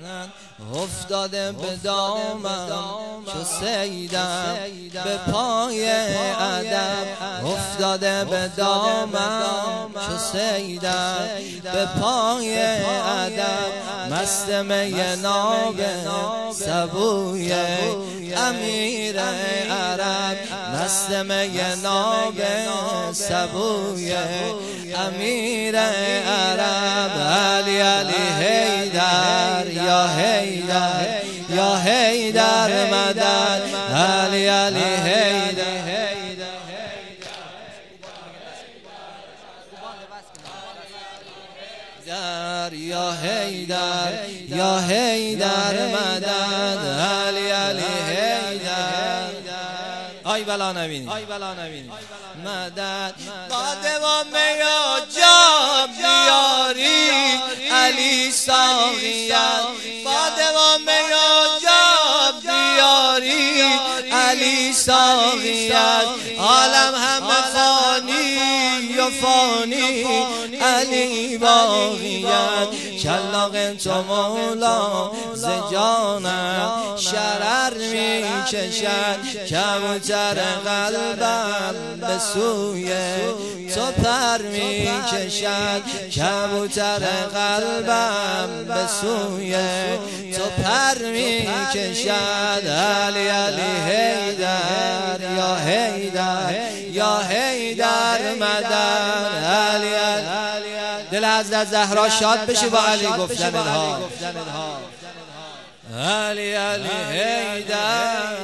افتاده به دامم چو سیدم به پای ادب، افتاده به دامم چو سیدم به پای ادب، مست می ناب سبوی امیر عرب، مست می ناب سبوی امیر عرب. علی علی حیدر یا حیدر یا حیدر مدد، علی علی حیدر یا حیدر یا حیدر مدد، علی علی حیدر. آی بلا نبینی مدد. با دوام یا جام بیاری علی ساقیت، با دوام یا جام بیاری علی ساقیت، عالم همه فانی و فانی علی باقیت. کلاغ تو مولا ز جانم شرر می کشد، کبوتر قلبم به سوی تو پر می کشد، کبوتر قلبم به سوی تو پر می کشد. علی علی حیدر یا حیدر یا حیدر مدد، علی علی. دل حضرت زهرا شاد بشه با علی گفتن ها. علی علی حیدر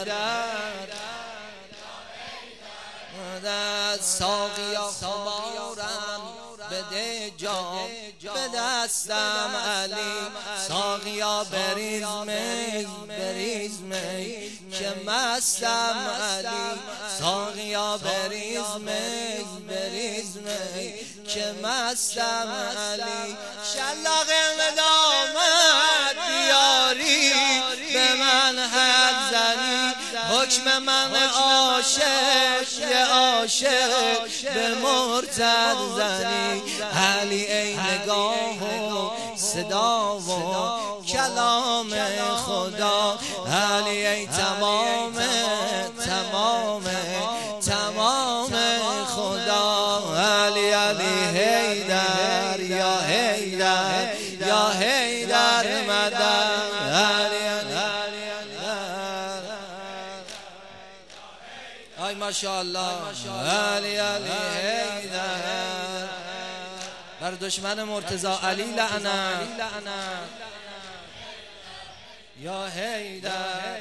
مدد. ساقیا خمارم بده جام به دستم علی، ساقیا بریز می بریز می که مستم علی، ساقیا بریز می بریز می که مستم علی. شلاق ندامت بیاری به من حد زنی، حکم من عاشق یه عاشق به مرتد زنی. علی ای نگاه و صدا و کلام خدا، علی ای تمام تمام تمام خدا. علی علی حیدر یا حیدر یا حیدر مدد، علی علی. آی ماشاءالله علی علی حیدر. بر دشمن مرتضی علی لعنت یا حیدر.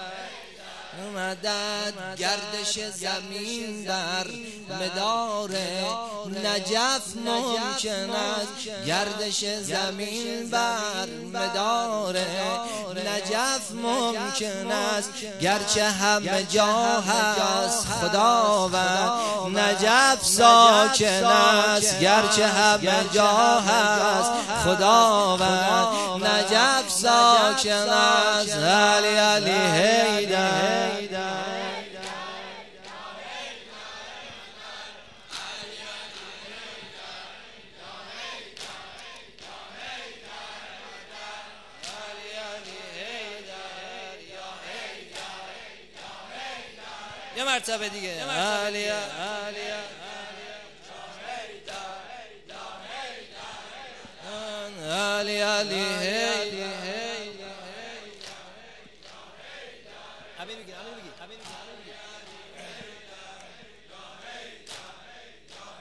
مدد. گردش زمین در مدار نجف ممکن است، گردش زمین بر مدار نجف ممکن است، گرچه همه جا هست خداوند نجف ساکن است، گرچه همه جا هست خداوند نجف ساکن است. علی علی حیدر یه مرتبه دیگه. علی علی علی علی